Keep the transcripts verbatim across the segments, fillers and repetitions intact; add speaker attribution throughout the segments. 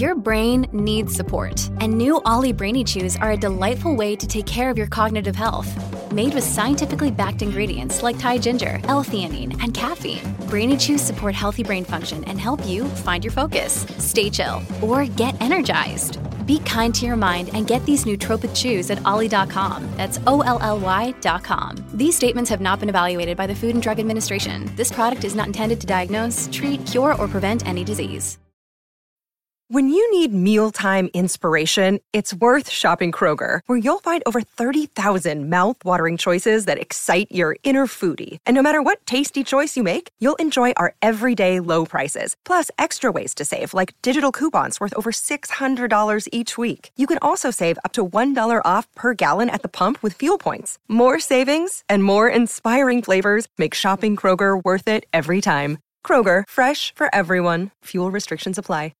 Speaker 1: Your brain needs support, and new Ollie Brainy Chews are a delightful way to take care of your cognitive health. Made with scientifically backed ingredients like Thai ginger, L-theanine, and caffeine, Brainy Chews support healthy brain function and help you find your focus, stay chill, or get energized. Be kind to your mind and get these nootropic chews at ollie dot com. That's O L L Y dot com. These statements have not been evaluated by the Food and Drug Administration. This product is not intended to diagnose, treat, cure, or prevent any disease.
Speaker 2: When you need mealtime inspiration, it's worth shopping Kroger, where you'll find over thirty thousand mouth-watering choices that excite your inner foodie. And no matter what tasty choice you make, you'll enjoy our everyday low prices, plus extra ways to save, like digital coupons worth over six hundred dollars each week. You can also save up to one dollar off per gallon at the pump with fuel points. More savings and more inspiring flavors make shopping Kroger worth it every time. Kroger, fresh for everyone. Fuel restrictions apply.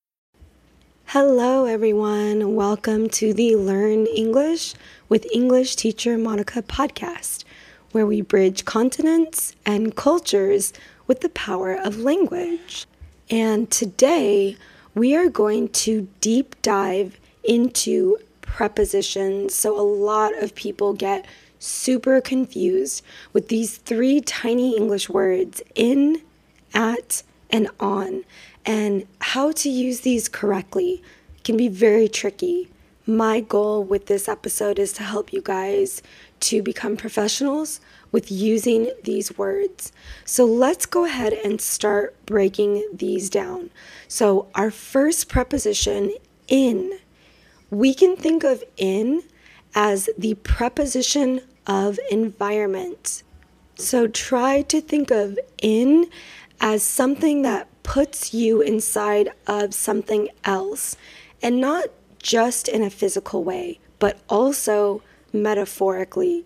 Speaker 3: Hello, everyone. Welcome to the Learn English with English Teacher Monica podcast, where we bridge continents and cultures with the power of language. And today, we are going to deep dive into prepositions. So a lot of people get super confused with these three tiny English words, in, at, and on. And how to use these correctly can be very tricky. My goal with this episode is to help you guys to become professionals with using these words. So let's go ahead and start breaking these down. So our first preposition, in, we can think of in as the preposition of environment. So try to think of in as something that puts you inside of something else, and not just in a physical way, but also metaphorically.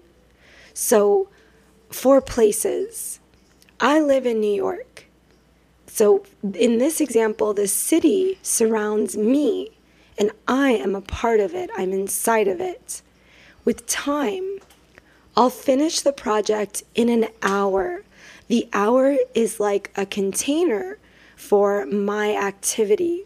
Speaker 3: So for places, I live in New York. So in this example, the city surrounds me and I am a part of it. I'm inside of it. With time, I'll finish the project in an hour. The hour is like a container for my activity.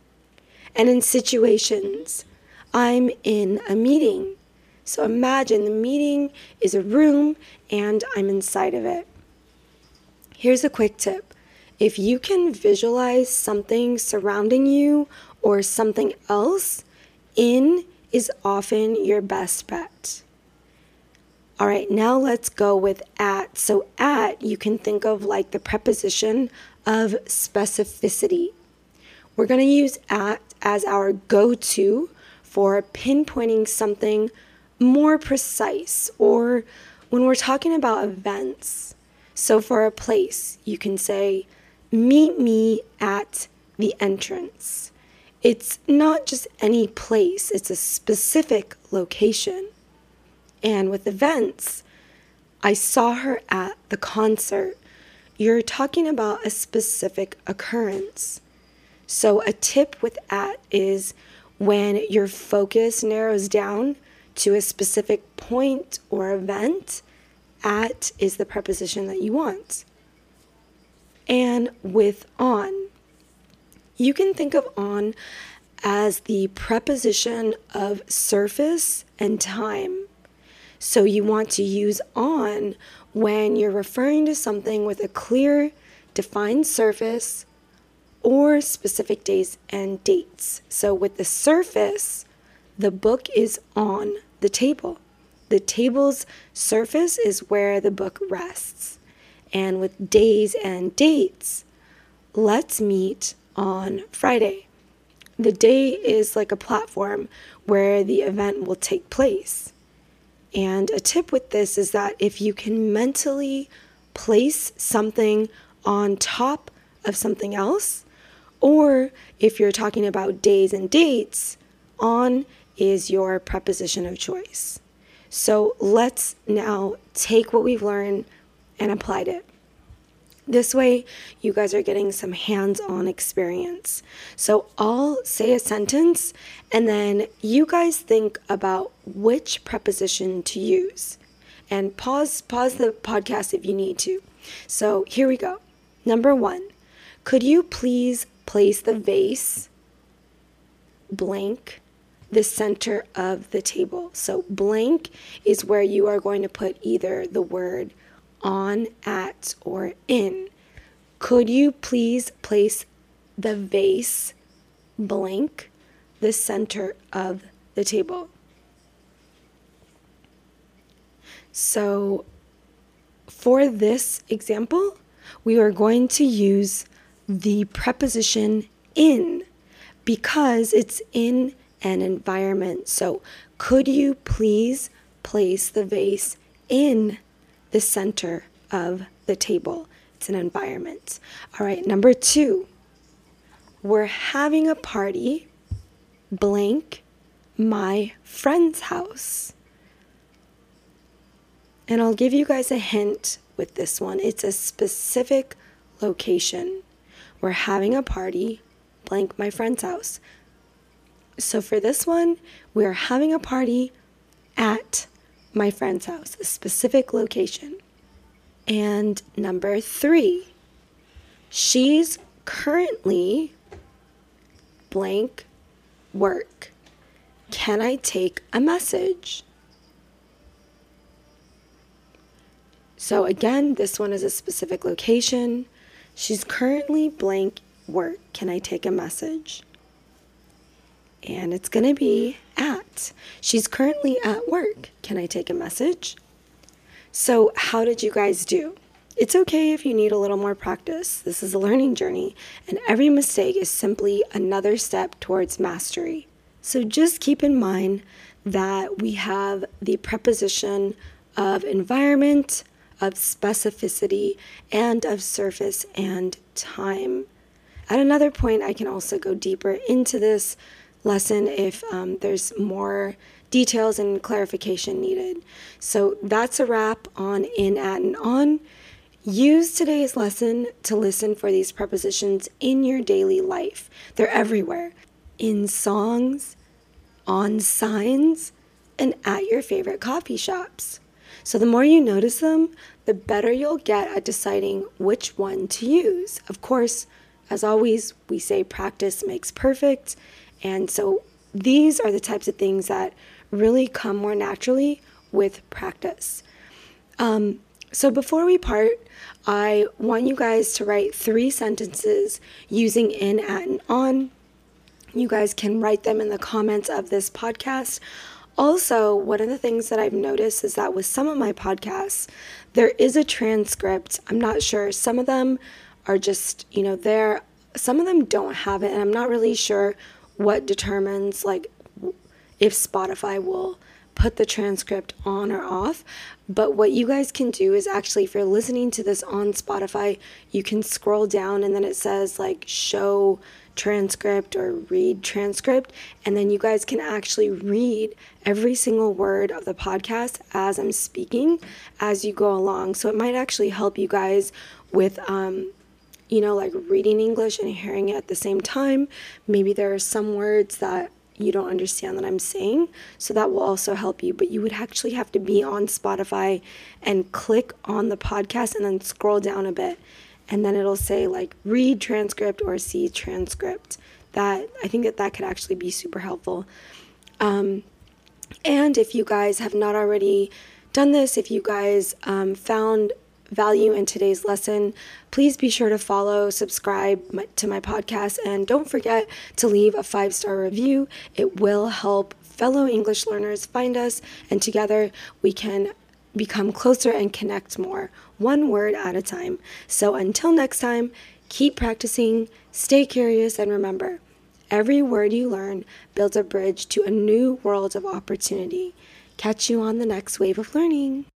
Speaker 3: And in situations, I'm in a meeting. So imagine the meeting is a room and I'm inside of it. Here's a quick tip. If you can visualize something surrounding you or something else, in is often your best bet. All right, now let's go with at. So at, you can think of like the preposition of specificity. We're going to use at as our go-to for pinpointing something more precise, or when we're talking about events. So for a place, you can say, meet me at the entrance. It's not just any place, it's a specific location. And with events, I saw her at the concert. You're talking about a specific occurrence. So a tip with at is when your focus narrows down to a specific point or event, at is the preposition that you want. And with on, you can think of on as the preposition of surface and time. So you want to use on when you're referring to something with a clear, defined surface or specific days and dates. So with the surface, the book is on the table. The table's surface is where the book rests. And with days and dates, let's meet on Friday. The day is like a platform where the event will take place. And a tip with this is that if you can mentally place something on top of something else, or if you're talking about days and dates, on is your preposition of choice. So let's now take what we've learned and applied it. This way, you guys are getting some hands-on experience. So I'll say a sentence, and then you guys think about which preposition to use. And pause, pause the podcast if you need to. So here we go. Number one, could you please place the vase? blank the center of the table. So blank is where you are going to put either the word on, at, or in. Could you please place the vase blank the center of the table? So for this example, we are going to use the preposition in because it's in an environment. So could you please place the vase in the center of the table? It's an environment. All right, number two, we're having a party blank my friend's house. And I'll give you guys a hint with this one. It's a specific location. We're having a party blank my friend's house. So for this one, we're having a party at my friend's house, a specific location. And number three, she's currently blank work. Can I take a message? So again, this one is a specific location. She's currently blank work. Can I take a message? And it's going to be at. She's currently at work. Can I take a message? So how did you guys do? It's okay if you need a little more practice. This is a learning journey, and every mistake is simply another step towards mastery. So just keep in mind that we have the preposition of environment, of specificity, and of surface and time. At another point, I can also go deeper into this lesson if um, there's more details and clarification needed. So that's a wrap on in, at, and on. Use today's lesson to listen for these prepositions in your daily life. They're everywhere. In songs, on signs, and at your favorite coffee shops. So the more you notice them, the better you'll get at deciding which one to use. Of course, as always, we say practice makes perfect. And so these are the types of things that really come more naturally with practice. Um, so before we part, I want you guys to write three sentences using in, at, and on. You guys can write them in the comments of this podcast. Also, one of the things that I've noticed is that with some of my podcasts, there is a transcript. I'm not sure. Some of them are just, you know, there. Some of them don't have it, and I'm not really sure what determines, like, if Spotify will put the transcript on or off. But what you guys can do is actually, if you're listening to this on Spotify, you can scroll down and then it says like show transcript or read transcript, and then you guys can actually read every single word of the podcast as I'm speaking as you go along. So it might actually help you guys with um you know, like reading English and hearing it at the same time. Maybe there are some words that you don't understand that I'm saying, so that will also help you. But you would actually have to be on Spotify and click on the podcast and then scroll down a bit, and then it'll say like read transcript or see transcript. That I think that that could actually be super helpful. Um, and if you guys have not already done this, if you guys um, found value in today's lesson, please be sure to follow, subscribe my, to my podcast, and don't forget to leave a five-star review. It will help fellow English learners find us, and together we can become closer and connect more, one word at a time. So until next time, keep practicing, stay curious, and remember, every word you learn builds a bridge to a new world of opportunity. Catch you on the next wave of learning.